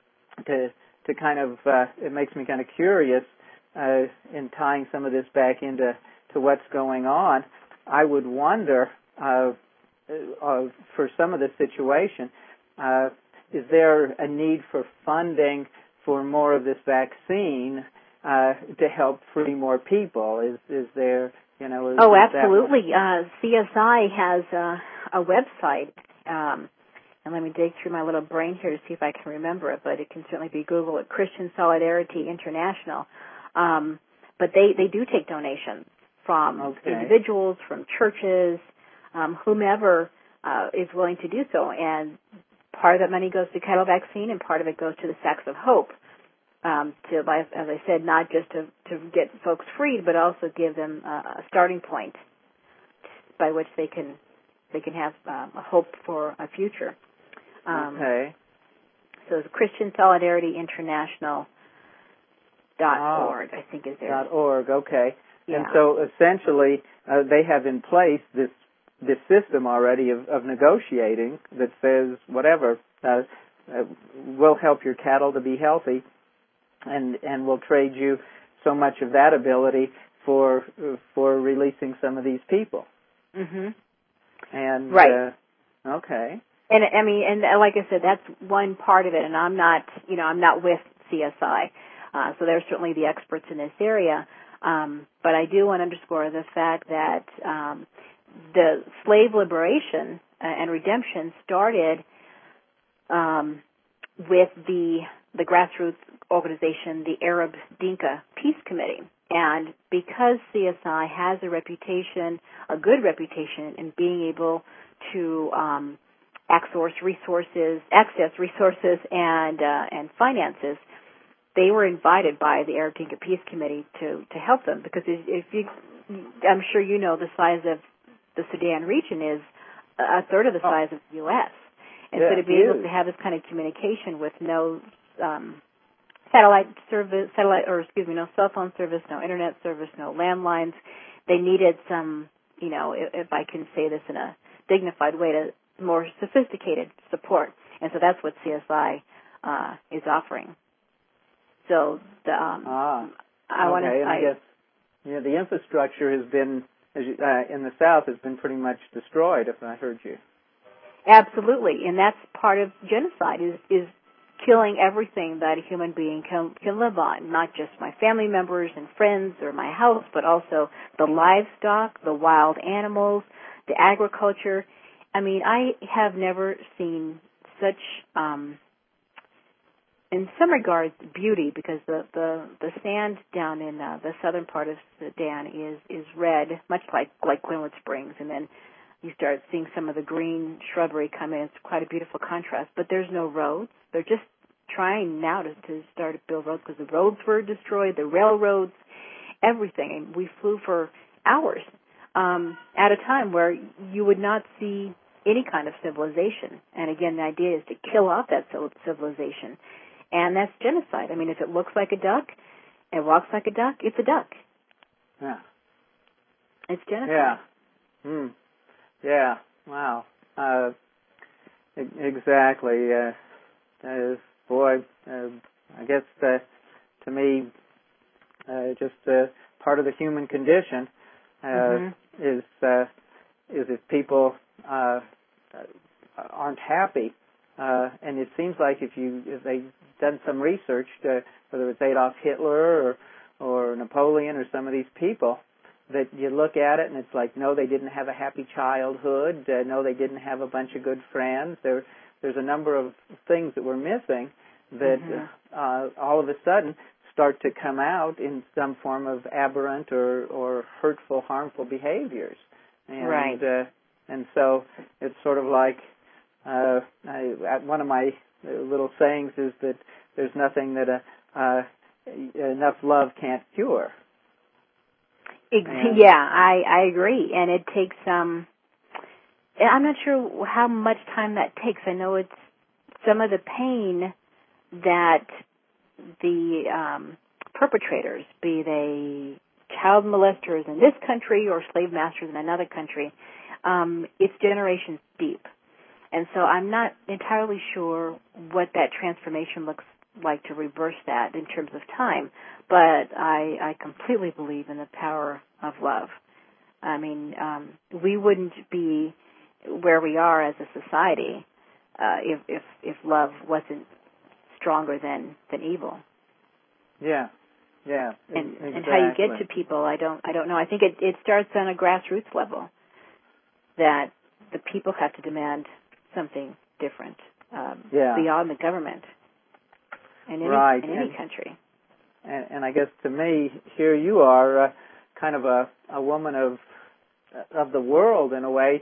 to to kind of uh, it makes me kind of curious uh, in tying some of this back into to what's going on. I would wonder uh, uh, for some of the situation, uh, is there a need for funding for more of this vaccine uh, to help free more people? Is is there you know? Is, oh, is absolutely. Uh, C S I has uh, a website, um, and let me dig through my little brain here to see if I can remember it. But it can certainly be Google at Christian Solidarity International. Um, but they they do take donations from okay. individuals, from churches, um, whomever uh, is willing to do so. And part of that money goes to cattle vaccine, and part of it goes to the Sacks of Hope. Um, to, as I said, not just to, to get folks freed, but also give them uh, a starting point by which they can they can have um, a hope for a future. Um, okay. So it's Christian Solidarity International dot org, oh, I think is there. Dot org, okay. Yeah. And so essentially, uh, they have in place this this system already of, of negotiating that says whatever uh, uh, we'll help your cattle to be healthy. And and we'll trade you so much of that ability for for releasing some of these people. Mm-hmm. And right. Uh, okay. And I mean, and like I said, that's one part of it. And I'm not, you know, I'm not with C S I, uh, so they're certainly the experts in this area. Um, but I do want to underscore the fact that um, the slave liberation uh, and redemption started um, with the the grassroots organization, the Arab Dinka Peace Committee. And because C S I has a reputation, a good reputation in being able to um, access resources, access resources and uh, and finances, they were invited by the Arab Dinka Peace Committee to, to help them. Because if you, I'm sure you know, the size of the Sudan region is a third of the size oh. of the U S And yeah, so to be huge. able to have this kind of communication with no um, satellite service, satellite, or excuse me, no cell phone service, no internet service, no landlines, they needed some, you know, if, if I can say this in a dignified way, to more sophisticated support. And so that's what C S I uh, is offering. So the, um, ah, I okay. want to. And I, I guess you know, the infrastructure has been, as you, uh, in the South, has been pretty much destroyed. If I heard you. Absolutely, and that's part of genocide is is killing everything that a human being can can live on, not just my family members and friends or my house, but also the livestock, the wild animals, the agriculture. I mean, I have never seen such, um, in some regards, beauty, because the, the, the sand down in uh, the southern part of Sudan is, is red, much like, like Glenwood Springs, and then you start seeing some of the green shrubbery come in. It's quite a beautiful contrast, but there's no roads. They're just trying now to, to start to build roads because the roads were destroyed, the railroads, everything. And we flew for hours um, at a time where you would not see any kind of civilization. And again, the idea is to kill off that civilization. And that's genocide. I mean, if it looks like a duck, it walks like a duck, it's a duck. Yeah. It's genocide. Yeah. Hmm. Yeah. Wow. Uh, exactly. Uh, uh, boy, uh, I guess uh, to me, uh, just uh, part of the human condition uh, mm-hmm. is uh, is if people uh, aren't happy, uh, and it seems like if you if they've done some research, to, whether it's Adolf Hitler or or Napoleon or some of these people, that you look at it and it's like, no, they didn't have a happy childhood. Uh, no, they didn't have a bunch of good friends. There, there's a number of things that we're missing that mm-hmm. uh, all of a sudden start to come out in some form of aberrant or, or hurtful, harmful behaviors. And, right. Uh, and so it's sort of like uh, I, one of my little sayings is that there's nothing that uh, uh, enough love can't cure. Yeah, I, I agree. And it takes, um, I'm not sure how much time that takes. I know it's some of the pain that the um, perpetrators, be they child molesters in this country or slave masters in another country, um, it's generations deep. And so I'm not entirely sure what that transformation looks like to reverse that in terms of time, but I, I completely believe in the power of love. I mean, um, we wouldn't be where we are as a society uh, if, if if love wasn't stronger than, than evil. Yeah, yeah, and exactly. and how you get to people, I don't I don't know. I think it, it starts on a grassroots level, that the people have to demand something different um, yeah. beyond the government in any, right. in any and, country. And, and I guess to me, here you are uh, kind of a, a woman of of the world in a way,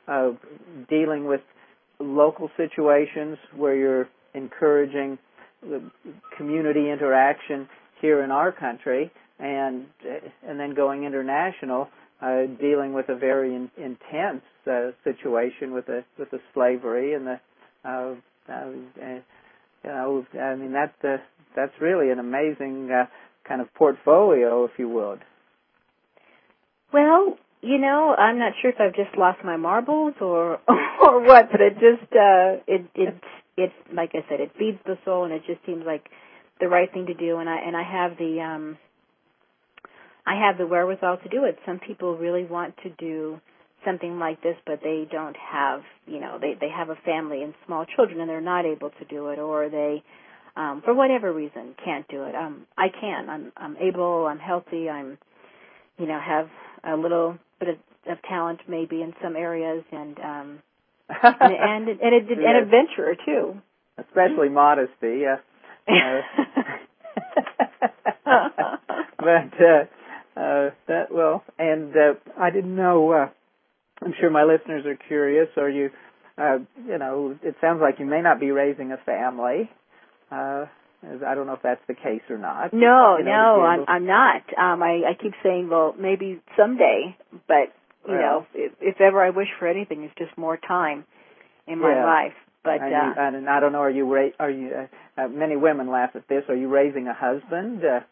uh, dealing with local situations where you're encouraging the community interaction here in our country, and and then going international, uh, dealing with a very in, intense uh, situation with the with the slavery and the uh, uh, you know I mean that uh, that's really an amazing uh, kind of portfolio, if you would. Well, you know, I'm not sure if I've just lost my marbles or or what, but it just uh, it it it like I said, it feeds the soul, and it just seems like the right thing to do. And I and I have the um, I have the wherewithal to do it. Some people really want to do something like this, but they don't have, you know, they they have a family and small children, and they're not able to do it, or they, um, for whatever reason, can't do it. Um, I can. I'm I'm able. I'm healthy. I'm, you know, have a little bit of, of talent maybe in some areas, and um, and and, and, and yes. an adventurer too. Especially modesty, yeah. Uh, but uh, uh, that well, and uh, I didn't know. Uh, I'm sure my listeners are curious. Are you? Uh, you know, it sounds like you may not be raising a family. Uh, I don't know if that's the case or not. No, you know, no, I'm I'm not. Um, I, I keep saying, well, maybe someday, but you well, know, if, if ever I wish for anything, it's just more time in my yeah. life. But and, uh, you, and I don't know. Are you? Ra- are you? Uh, uh, many women laugh at this. Are you raising a husband? Uh,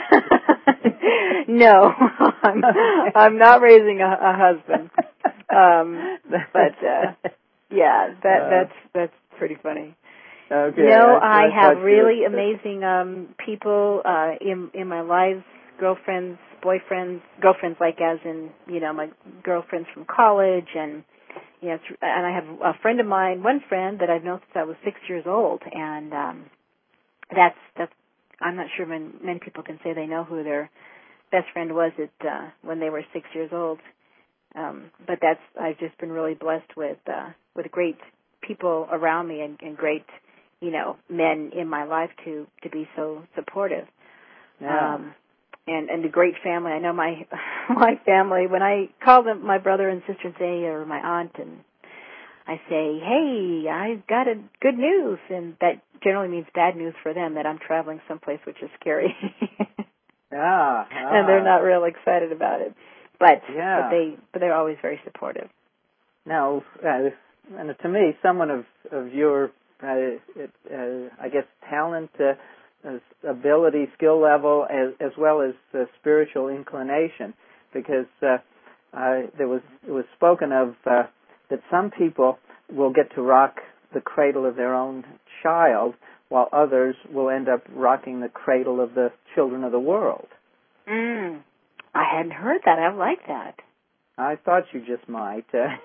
no, I'm, I'm not raising a, a husband. Um, but uh, yeah, that uh, that's that's pretty funny. Okay. No, I, I, I have really were, amazing um, people uh, in in my lives, girlfriends, boyfriends, girlfriends like as in, you know, my girlfriends from college, and you know, and I have a friend of mine, one friend that I've known since I was six years old, and um, that's that's I'm not sure when many people can say they know who their best friend was at uh, when they were six years old. Um, but that's I've just been really blessed with uh, with great people around me and, and great, you know, men in my life to, to be so supportive. Yeah. Um, and, and a great family. I know my my family, when I call them my brother and sister and say, or my aunt, and I say, hey, I've got a good news, and that generally means bad news for them, that I'm traveling someplace which is scary. ah, ah. And they're not real excited about it. But, yeah. but they but they're always very supportive. Now, uh, and to me, someone of of your, uh, uh, I guess, talent, uh, ability, skill level, as as well as uh, spiritual inclination, because uh, uh, there was it was spoken of uh, that some people will get to rock the cradle of their own child, while others will end up rocking the cradle of the children of the world. Mm. I hadn't heard that. I like that. I thought you just might. Uh,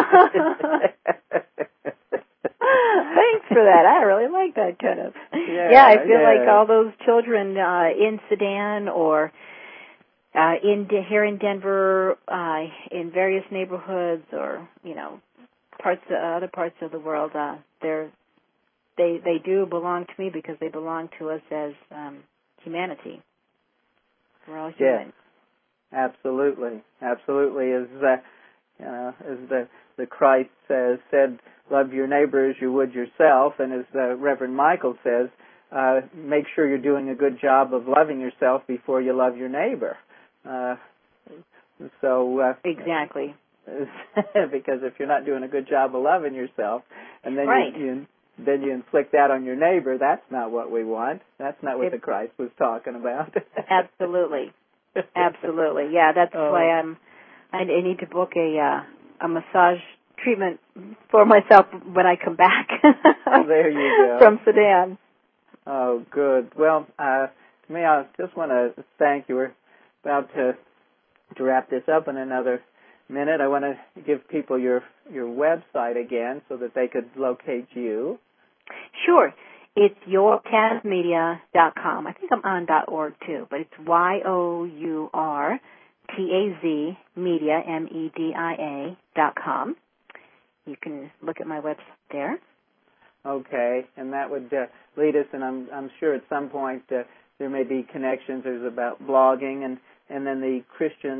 Thanks for that. I really like that, Kenneth. Yeah, yeah I feel yeah. like all those children uh, in Sudan or uh, in De- here in Denver, uh, in various neighborhoods, or you know, parts of, other parts of the world, uh, they're they they do belong to me because they belong to us as um, humanity. We're all human. Yes, absolutely, absolutely. As uh, you know, as the the Christ says, said, "Love your neighbor as you would yourself," and as uh, Reverend Michael says, uh, "Make sure you're doing a good job of loving yourself before you love your neighbor." Uh, so uh, exactly, because if you're not doing a good job of loving yourself, and then right. you, you then you inflict that on your neighbor, that's not what we want. That's not what it, the Christ was talking about. Absolutely. Absolutely. Yeah, that's oh. why I'm I need to book a uh, a massage treatment for myself when I come back. There you go. From Sudan. Oh, good. Well, uh to me, I just want to thank you. We're about to to wrap this up in another minute. I want to give people your your website again so that they could locate you. Sure. It's your taz media dot com. I think I'm on .org too, but it's Y O U R T A Z media, M E D I A, dot com. You can look at my website there. Okay, and that would uh, lead us, and I'm I'm sure at some point uh, there may be connections. There's about blogging, and and then the Christian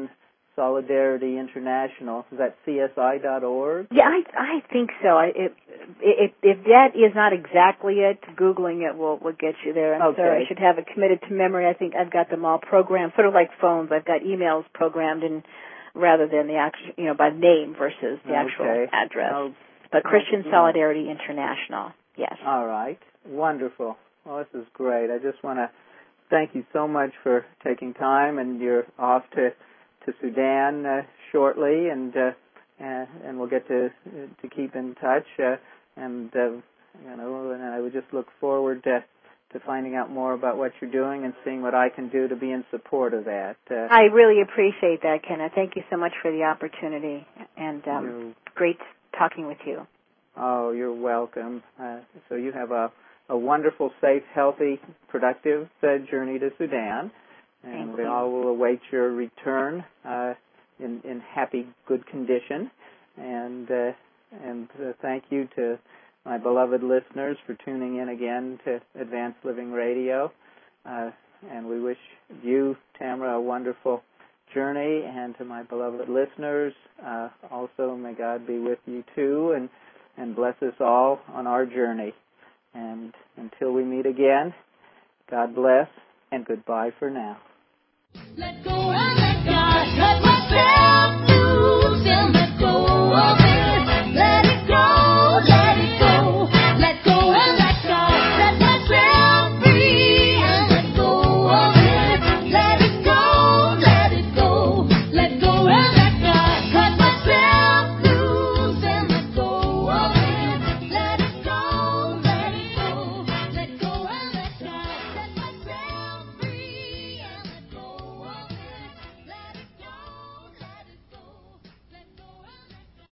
Solidarity International. Is that C S I dot org? Yeah, I I think so. I, if, if if that is not exactly it, Googling it will will get you there. I'm okay. sorry, I should have it committed to memory. I think I've got them all programmed, sort of like phones. I've got emails programmed in rather than the actual, you know, by name versus the actual okay. address. Oh, but Christian oh, Solidarity International, yes. All right. Wonderful. Well, this is great. I just want to thank you so much for taking time, and you're off to to Sudan uh, shortly, and uh, and, and we'll get to to keep in touch. Uh, and uh, you know, and I would just look forward to to finding out more about what you're doing and seeing what I can do to be in support of that. Uh, I really appreciate that, Kenneth. Thank you so much for the opportunity, and um, great talking with you. Oh, you're welcome. Uh, so you have a, a wonderful, safe, healthy, productive uh, journey to Sudan, and Thank we you. all will await your return uh, in, in happy, good condition. And uh, and uh, thank you to my beloved listeners for tuning in again to Advanced Living Radio. Uh, and we wish you, Tamara, a wonderful journey, and to my beloved listeners, uh, also may God be with you too, and and bless us all on our journey. And until we meet again, God bless, and goodbye for now. Let go.